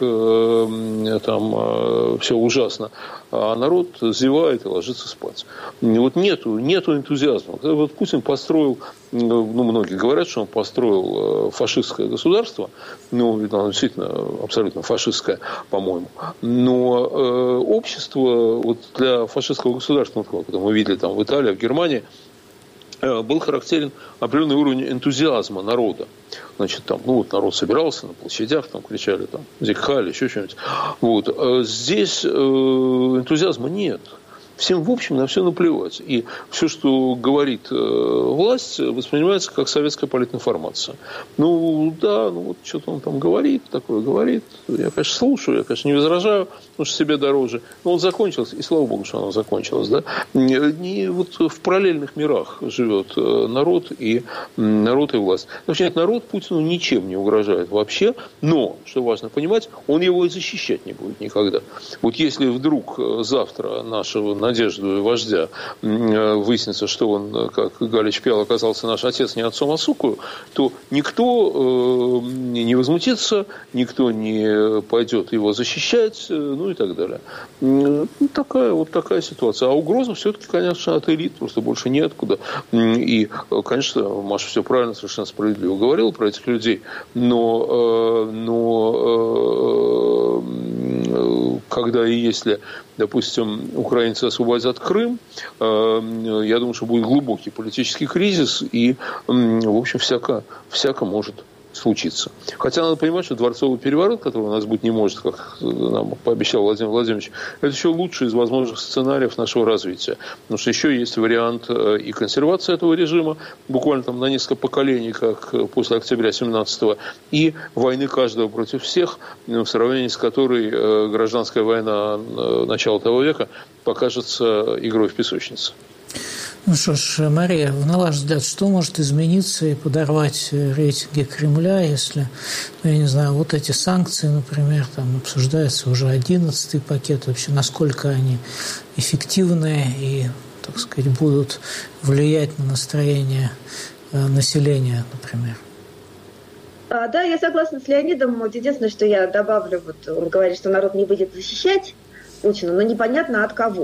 все ужасно, а народ зевает и ложится спать. Нету энтузиазма. Когда Путин построил, многие говорят, что он построил фашистское государство, оно действительно абсолютно фашистское, по-моему, но общество для фашистского государства, когда мы видели в Италии, в Германии, был характерен определенный уровень энтузиазма народа. Народ собирался на площадях, кричали, зикхали, еще что-нибудь. Здесь энтузиазма нет. Всем, в общем, на все наплевать. И все, что говорит власть, воспринимается как советская политинформация. Что-то он говорит, такое говорит. Я, конечно, слушаю, я, конечно, не возражаю, потому что себе дороже. Но он закончился, и слава богу, что оно закончилось. Да? Не в параллельных мирах живет народ и власть. Нет, народ Путину ничем не угрожает вообще, но, что важно понимать, он его и защищать не будет никогда. Если вдруг завтра нашего надежду вождя выяснится, что он, как Галич пел, оказался наш отец не отцом, а сукою, то никто не возмутится, никто не пойдет его защищать, и так далее. Такая ситуация. А угроза все-таки, конечно, от элит, просто больше неоткуда. И, конечно, Маша все правильно, совершенно справедливо говорила про этих людей, но когда и если, допустим, украинцы освободят Крым, я думаю, что будет глубокий политический кризис, и, в общем, всяко может случиться. Хотя надо понимать, что дворцовый переворот, который у нас быть не может, как нам пообещал Владимир Владимирович, это еще лучший из возможных сценариев нашего развития. Потому что еще есть вариант и консервации этого режима, буквально на несколько поколений, как после октября 17-го, и войны каждого против всех, в сравнении с которой гражданская война начала того века покажется игрой в песочнице. Что ж, Мария, на ваш взгляд, что может измениться и подорвать рейтинги Кремля, если, я не знаю, эти санкции, например, обсуждается уже 11-й пакет, вообще насколько они эффективны и, так сказать, будут влиять на настроение населения, например? Да, я согласна с Леонидом. Единственное, что я добавлю, он говорит, что народ не будет защищать Путина, но непонятно от кого.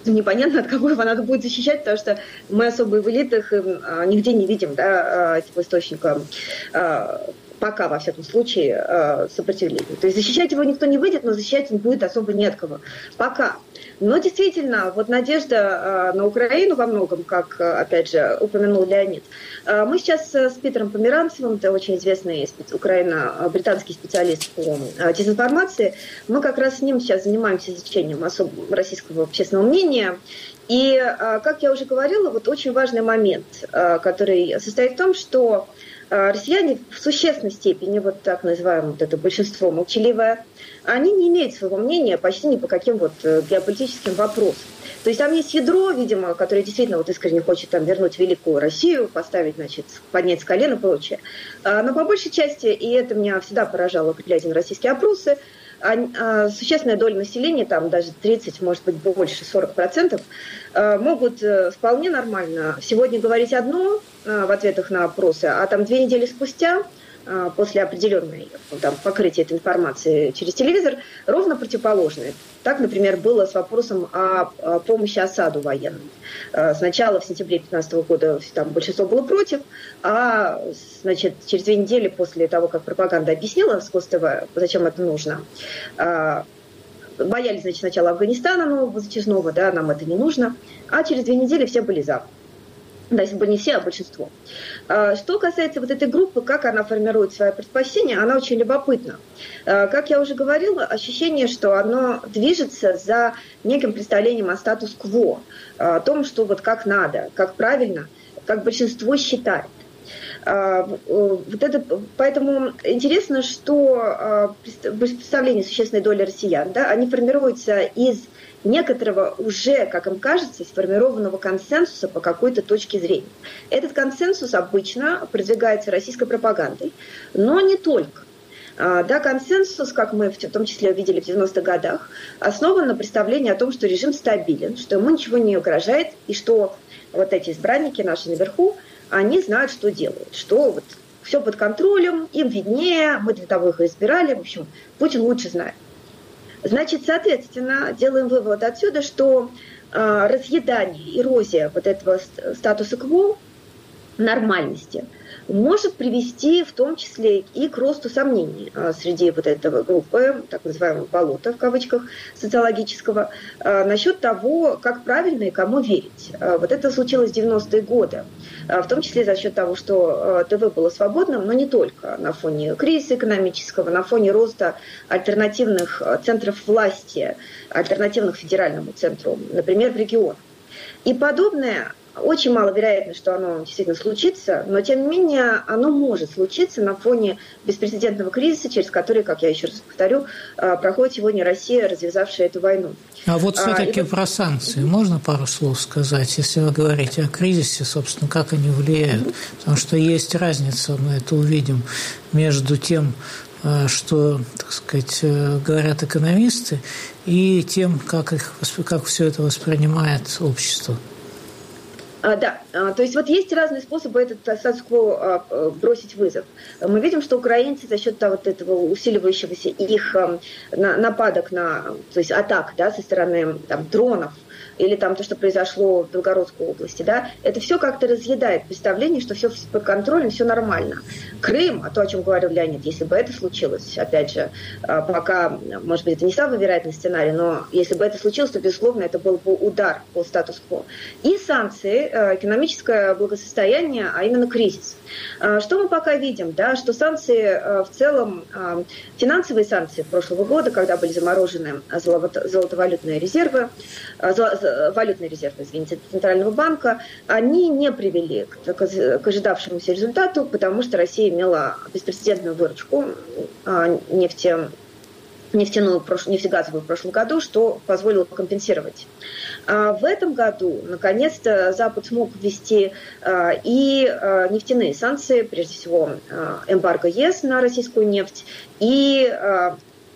непонятно, от кого его надо будет защищать, потому что мы особо в элитах нигде не видим, да, этого источника пока, во всяком случае, сопротивления. То есть защищать его никто не выйдет, но защищать он будет особо не от кого. Пока. Но действительно, вот надежда на Украину во многом, как, опять же, упомянул Леонид. Мы сейчас с Питером Померанцевым, это очень известный британский специалист по дезинформации, мы как раз с ним сейчас занимаемся изучением российского общественного мнения. И, как я уже говорила, вот очень важный момент, который состоит в том, что россияне в существенной степени, вот так называемое вот это большинство молчаливое, они не имеют своего мнения почти ни по каким вот геополитическим вопросам. То есть там есть ядро, видимо, которое действительно вот искренне хочет там вернуть великую Россию, поставить, значит, поднять с колена и прочее. Но по большей части, и это меня всегда поражало, глядя на российские опросы, существенная доля населения, там даже 30, может быть больше, 40%, могут вполне нормально сегодня говорить одно в ответах на опросы, а там 2 недели спустя, после определенной там, покрытия этой информации через телевизор, ровно противоположное. Так, например, было с вопросом о помощи Асаду военным. Сначала в сентябре 2015 года там большинство было против, а значит, через 2 недели после того, как пропаганда объяснила с ГосТВ, зачем это нужно, боялись, значит, сначала Афганистана нового, зачастного, да, нам это не нужно, а через 2 недели все были за. Да, если бы не все, а большинство. Что касается вот этой группы, как она формирует свои предпочтения, она очень любопытна. Как я уже говорила, ощущение, что оно движется за неким представлением о статус-кво, о том, что вот как надо, как правильно, как большинство считает. Вот это, поэтому интересно, что представление существенной доли россиян, да, они формируются из некоторого уже, как им кажется, сформированного консенсуса по какой-то точке зрения. Этот консенсус обычно продвигается российской пропагандой, но не только. Да, консенсус, как мы в том числе увидели в 90-х годах, основан на представлении о том, что режим стабилен, что ему ничего не угрожает, и что вот эти избранники наши наверху, они знают, что делают, что вот все под контролем, им виднее, мы для того их и избирали, в общем, Путин лучше знает. Значит, соответственно, делаем вывод отсюда, что разъедание, эрозия вот этого статуса-кво, нормальности, может привести в том числе и к росту сомнений среди вот этого группы, так называемого болота, в кавычках, социологического, насчет того, как правильно и кому верить. Вот это случилось в 90-е годы, в том числе за счет того, что ТВ было свободным, но не только, на фоне кризиса экономического, на фоне роста альтернативных центров власти, альтернативных федеральному центру, например, в регионах. И подобное очень маловероятно, что оно действительно случится, но тем не менее оно может случиться на фоне беспрецедентного кризиса, через который, как я еще раз повторю, проходит сегодня Россия, развязавшая эту войну. А вот все-таки про санкции можно пару слов сказать, если вы говорите о кризисе, собственно, как они влияют? Потому что есть разница, мы это увидим, между тем, что, так сказать, говорят экономисты, и тем, как все это воспринимает общество. Да, то есть вот есть разные способы этот статус-кво бросить вызов. Мы видим, что украинцы за счет вот этого усиливающегося их нападок то есть атак, да, со стороны там, дронов, или там то, что произошло в Белгородской области, да, это все как-то разъедает представление, что все под контролем, все нормально. Крым, то, о чем говорил Леонид, если бы это случилось, опять же, пока, может быть, это не самый вероятный сценарий, но если бы это случилось, то, безусловно, это был бы удар по статус-кво. И санкции, экономическое благосостояние, а именно кризис. Что мы пока видим, да, что санкции в целом, финансовые санкции прошлого года, когда были заморожены золотовалютные резервы, валютный резерв, извините, Центрального банка, они не привели к ожидавшемуся результату, потому что Россия имела беспрецедентную выручку нефтегазовую в прошлом году, что позволило компенсировать. В этом году, наконец-то, Запад смог ввести и нефтяные санкции, прежде всего эмбарго ЕС на российскую нефть, и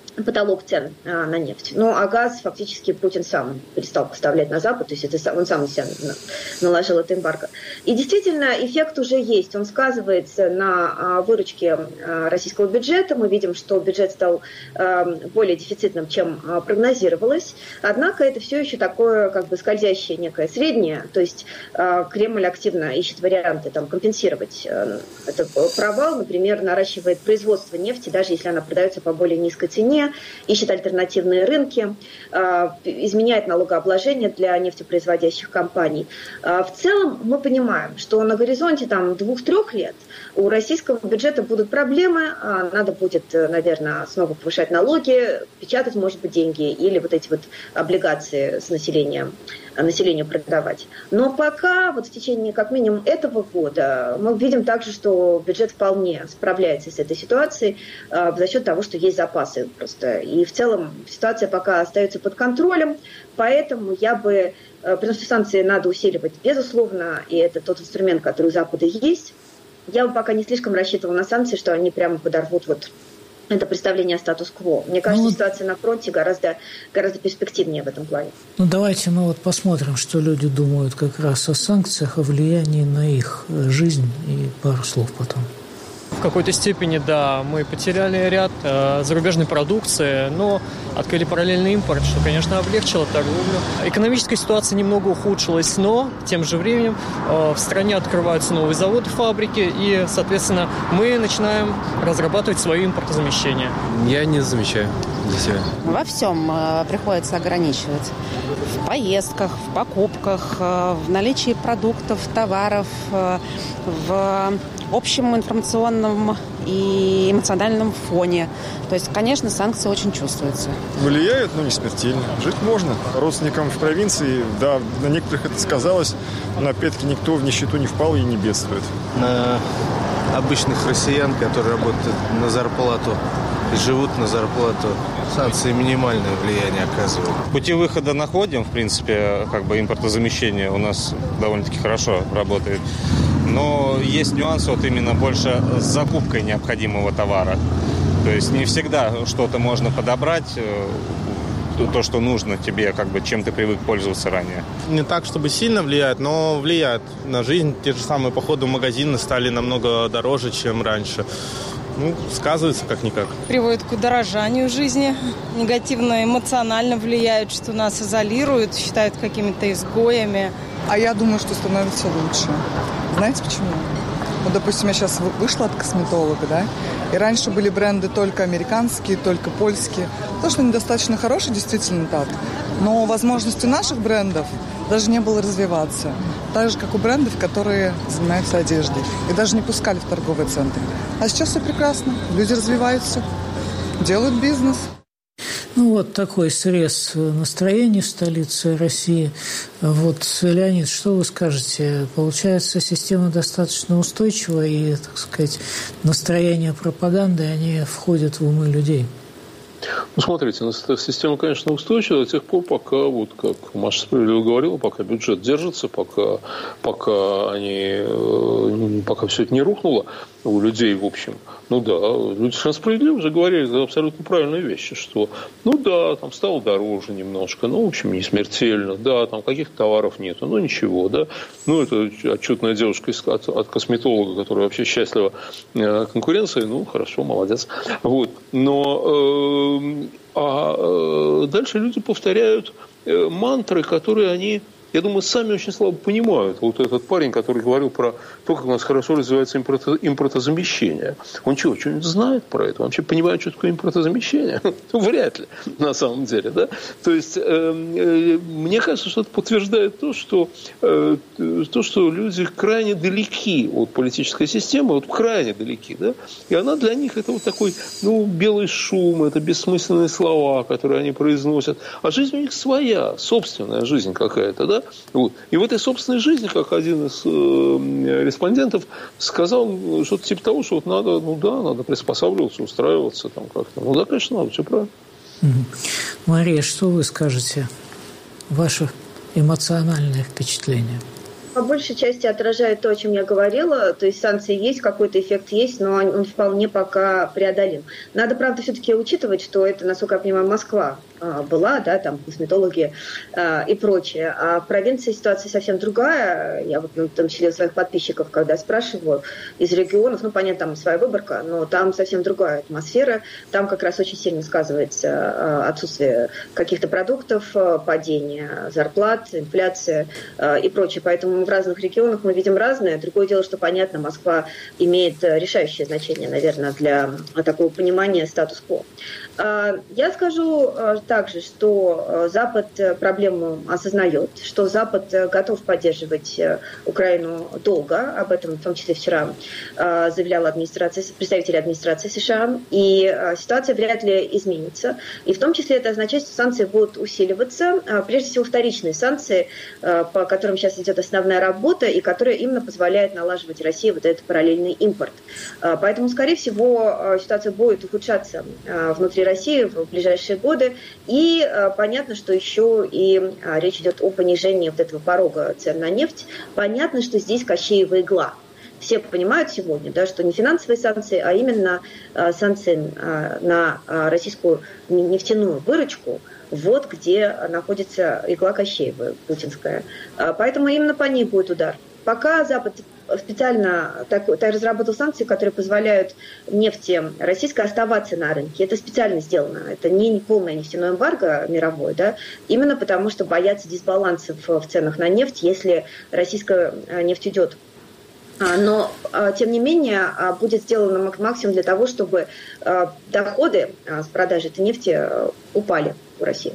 потолок цен на нефть. Ну, а газ фактически Путин сам перестал поставлять на Запад, то есть это он сам на себя наложил это эмбарго. И действительно, эффект уже есть. Он сказывается на выручке российского бюджета. Мы видим, что бюджет стал более дефицитным, чем прогнозировалось. Однако это все еще такое как бы скользящее некое среднее. То есть Кремль активно ищет варианты там, компенсировать этот провал. Например, наращивает производство нефти, даже если она продается по более низкой цене, ищет альтернативные рынки, изменяет налогообложение для нефтепроизводящих компаний. В целом мы понимаем, что на горизонте 2-3 лет у российского бюджета будут проблемы, надо будет, наверное, снова повышать налоги, печатать, может быть, деньги или вот эти вот облигации с населению продавать. Но пока вот в течение как минимум этого года мы видим также, что бюджет вполне справляется с этой ситуацией за счет того, что есть запасы просто. И в целом ситуация пока остается под контролем, поэтому я бы, потому что санкции надо усиливать, безусловно, и это тот инструмент, который у Запада есть, я бы пока не слишком рассчитывала на санкции, что они прямо подорвут вот это представление о статус-кво. Мне кажется, ситуация на фронте гораздо перспективнее в этом плане. Ну, давайте мы вот посмотрим, что люди думают как раз о санкциях, о влиянии на их жизнь, и пару слов потом. В какой-то степени, да, мы потеряли ряд зарубежной продукции, но открыли параллельный импорт, что, конечно, облегчило торговлю. Экономическая ситуация немного ухудшилась, но тем же временем в стране открываются новые заводы, фабрики, и, соответственно, мы начинаем разрабатывать свое импортозамещение. Я не замечаю для себя. Во всем приходится ограничивать. В поездках, в покупках, в наличии продуктов, товаров, в общем информационном и эмоциональном фоне. То есть, конечно, санкции очень чувствуются. Влияют, но не смертельно. Жить можно. Родственникам в провинции, да, на некоторых это сказалось, но опять-таки никто в нищету не впал и не бедствует. На обычных россиян, которые работают на зарплату и живут на зарплату, санкции минимальное влияние оказывают. Пути выхода находим, в принципе, импортозамещение у нас довольно-таки хорошо работает. Но есть нюансы вот именно больше с закупкой необходимого товара. То есть не всегда что-то можно подобрать, то, что нужно тебе, чем ты привык пользоваться ранее. Не так, чтобы сильно влияет, но влияет на жизнь. Те же самые походы в магазины стали намного дороже, чем раньше. Сказывается как-никак. Приводит к удорожанию жизни, негативно, эмоционально влияют, что нас изолируют, считают какими-то изгоями. А я думаю, что становится лучше. Знаете почему? Вот, допустим, я сейчас вышла от косметолога, да, и раньше были бренды только американские, только польские. То, что они достаточно хорошие, действительно так. Но возможности наших брендов даже не было развиваться. Так же, как у брендов, которые занимаются одеждой. И даже не пускали в торговые центры. А сейчас все прекрасно. Люди развиваются, делают бизнес. Вот такой срез настроений в столице России. Леонид, что вы скажете? Получается, система достаточно устойчива, и, так сказать, настроения пропаганды, они входят в умы людей. Смотрите, система, конечно, устойчива до тех пор, пока, как Маша справедливо говорила, пока бюджет держится, пока все это не рухнуло у людей, в общем. Люди совершенно справедливо уже говорили абсолютно правильные вещи, что, там стало дороже немножко, в общем, не смертельно, там каких-то товаров нету, ничего, это отчетная девушка от косметолога, которая вообще счастлива конкуренции, хорошо, молодец. Но дальше люди повторяют мантры, которые они, я думаю, сами очень слабо понимают. Вот этот парень, который говорил про то, как у нас хорошо развивается импортозамещение. Он что-нибудь знает про это? Он вообще понимает, что такое импортозамещение? Вряд ли, на самом деле. Да? То есть, мне кажется, что это подтверждает то, что люди крайне далеки от политической системы, крайне далеки. Да? И она для них это такой белый шум, это бессмысленные слова, которые они произносят. А жизнь у них своя, собственная жизнь какая-то. Да? И в этой собственной жизни, как один из респондентов сказал, что-то типа того, что надо приспосабливаться, устраиваться там как-то. Конечно, надо, все правильно. Мария, что вы скажете? Ваши эмоциональные впечатления? по большей части отражает то, о чем я говорила. То есть санкции есть, какой-то эффект есть, но он вполне пока преодолим. Надо, правда, все-таки учитывать, что это, насколько я понимаю, Москва была, да, там косметологи и прочее. А в провинции ситуация совсем другая. Я вот, в том числе своих подписчиков, когда спрашиваю из регионов, ну, понятно, там своя выборка, но там совсем другая атмосфера. Там как раз очень сильно сказывается отсутствие каких-то продуктов, падение зарплат, инфляция и прочее. Поэтому в разных регионах мы видим разное. Другое дело, что, понятно, Москва имеет решающее значение, наверное, для такого понимания статус-кво. Я скажу также, что Запад проблему осознает, что Запад готов поддерживать Украину долго. Об этом, в том числе, вчера заявляла представитель администрации США. И ситуация вряд ли изменится. И в том числе это означает, что санкции будут усиливаться. Прежде всего, вторичные санкции, по которым сейчас идет основная работа, и которые именно позволяют налаживать России вот этот параллельный импорт. Поэтому, скорее всего, ситуация будет ухудшаться внутри России в ближайшие годы. И понятно, что еще и речь идет о понижении вот этого порога цен на нефть. Понятно, что здесь Кощеева игла. Все понимают сегодня, да, что не финансовые санкции, а именно санкции на российскую нефтяную выручку. Вот где находится игла Кощеева, путинская. Поэтому именно по ней будет удар. Пока Запад специально разработал санкции, которые позволяют нефти российской оставаться на рынке. Это специально сделано. Это не полное нефтяное эмбарго мировое, да, именно потому, что боятся дисбалансов в ценах на нефть, если российская нефть идет. Но, тем не менее, будет сделано максимум для того, чтобы доходы с продажи этой нефти упали в России.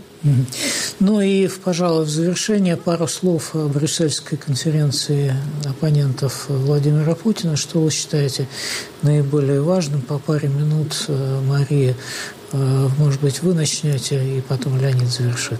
Ну и, пожалуй, в завершение пару слов о брюссельской конференции оппонентов Владимира Путина. Что вы считаете наиболее важным? По паре минут, Мария, может быть, вы начнете, и потом Леонид завершит.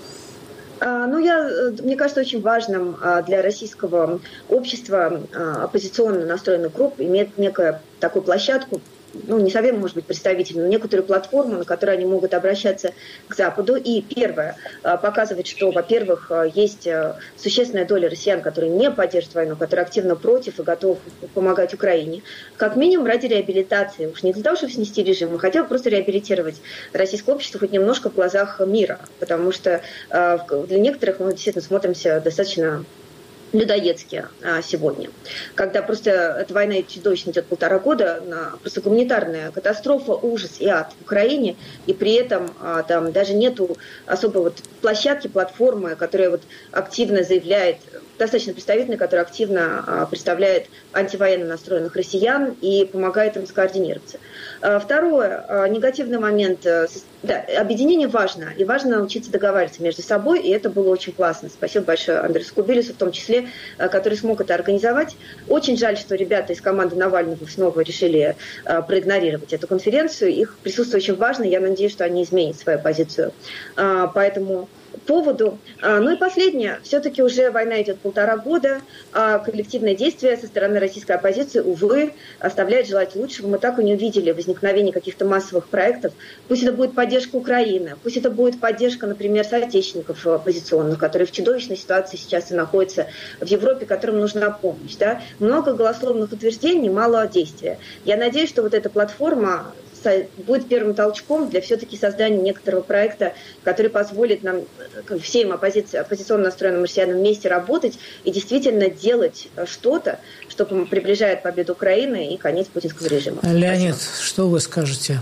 Мне кажется, очень важным для российского общества оппозиционно настроенных групп иметь некую такую площадку, не совсем, может быть, представительную, но некоторую платформу, на которой они могут обращаться к Западу. И первое, показывать, что, во-первых, есть существенная доля россиян, которые не поддерживают войну, которые активно против и готовы помогать Украине. Как минимум ради реабилитации. Уж не для того, чтобы снести режим, а хотя бы просто реабилитировать российское общество хоть немножко в глазах мира. Потому что для некоторых мы действительно смотримся достаточно людоедски сегодня. Когда просто эта война чудовищно идет 1,5 года, просто гуманитарная катастрофа, ужас и ад в Украине, и при этом там даже нету особой площадки, платформы, которая активно заявляет, достаточно представительной, которая активно представляет антивоенно настроенных россиян и помогает им скоординироваться. Второе, негативный момент. Объединение важно, и важно научиться договариваться между собой, и это было очень классно. Спасибо большое Андресу Кубилюсу в том числе, который смог это организовать. Очень жаль, что ребята из команды Навального снова решили проигнорировать эту конференцию. Их присутствие очень важно, я надеюсь, что они изменят свою позицию по этому поводу. Ну и последнее. Все-таки уже война идет 1,5 года, а коллективное действие со стороны российской оппозиции, увы, оставляет желать лучшего. Мы так и не увидели возникновения каких-то массовых проектов. Пусть это будет поддержка Украины, пусть это будет поддержка, например, соотечественников оппозиционных, которые в чудовищной ситуации сейчас и находятся в Европе, которым нужна помощь. Да? Много голословных утверждений, мало действия. Я надеюсь, что эта платформа будет первым толчком для все-таки создания некоторого проекта, который позволит нам, всем оппозиционно настроенным россиянам вместе работать и действительно делать что-то, что приближает победу Украины и конец путинского режима. Леонид, что вы скажете?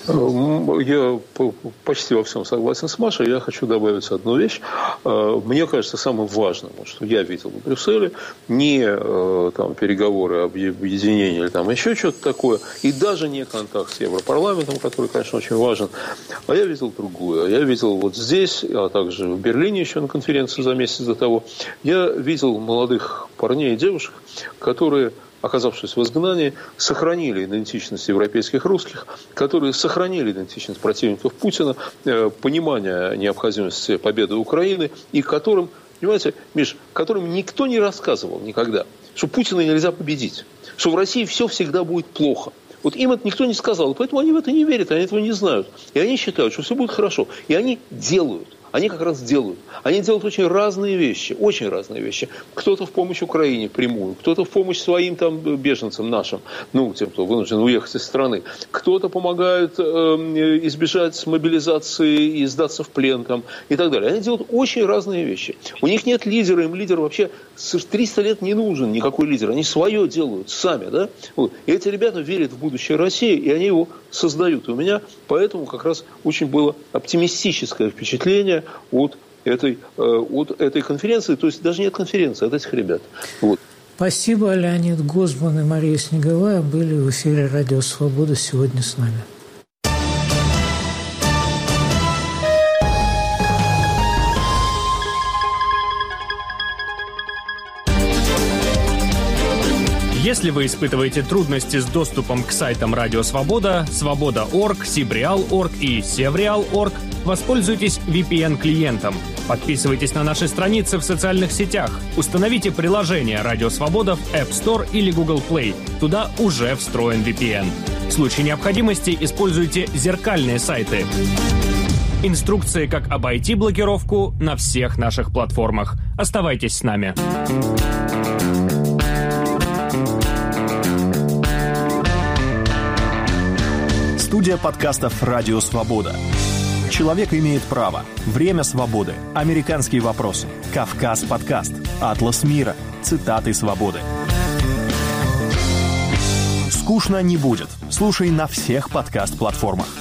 Я почти во всем согласен с Машей. Я хочу добавить одну вещь. Мне кажется, самым важным, что я видел в Брюсселе, не переговоры об объединении или еще что-то такое, и даже не контакт с Европарламентом, который, конечно, очень важен, а я видел другое. Я видел здесь, а также в Берлине еще на конференции за месяц до того, я видел молодых парней и девушек, которые, оказавшись в изгнании, сохранили идентичность европейских русских, которые сохранили идентичность противников Путина, понимание необходимости победы Украины, и которым, понимаете, Миш, которым никто не рассказывал никогда, что Путина нельзя победить, что в России все всегда будет плохо. Им это никто не сказал, и поэтому они в это не верят, они этого не знают. И они считают, что все будет хорошо. И они делают. они как раз делают. Они делают очень разные вещи. Кто-то в помощь Украине прямую, кто-то в помощь своим там беженцам нашим, тем, кто вынужден уехать из страны. Кто-то помогает избежать мобилизации и сдаться в плен там, и так далее. Они делают очень разные вещи. У них нет лидера, им лидер вообще 300 лет не нужен, никакой лидер. Они свое делают сами. Да? Вот. И эти ребята верят в будущее России, и они его создают. И у меня поэтому как раз очень было оптимистическое впечатление от этой конференции. То есть даже нет конференции, от этих ребят. Вот. Спасибо. Леонид Гозман и Мария Снеговая были в эфире «Радио Свобода» сегодня с нами. Если вы испытываете трудности с доступом к сайтам Радио Свобода, Свобода.орг, Сибреал.орг и Севреал.орг, воспользуйтесь VPN-клиентом. Подписывайтесь на наши страницы в социальных сетях. Установите приложение Радио Свобода в App Store или Google Play. Туда уже встроен VPN. В случае необходимости используйте зеркальные сайты. Инструкции, как обойти блокировку, на всех наших платформах. Оставайтесь с нами. Студия подкастов «Радио Свобода». «Человек имеет право», «Время свободы», «Американские вопросы», «Кавказ подкаст», «Атлас мира», «Цитаты свободы». Скучно не будет. Слушай на всех подкаст-платформах.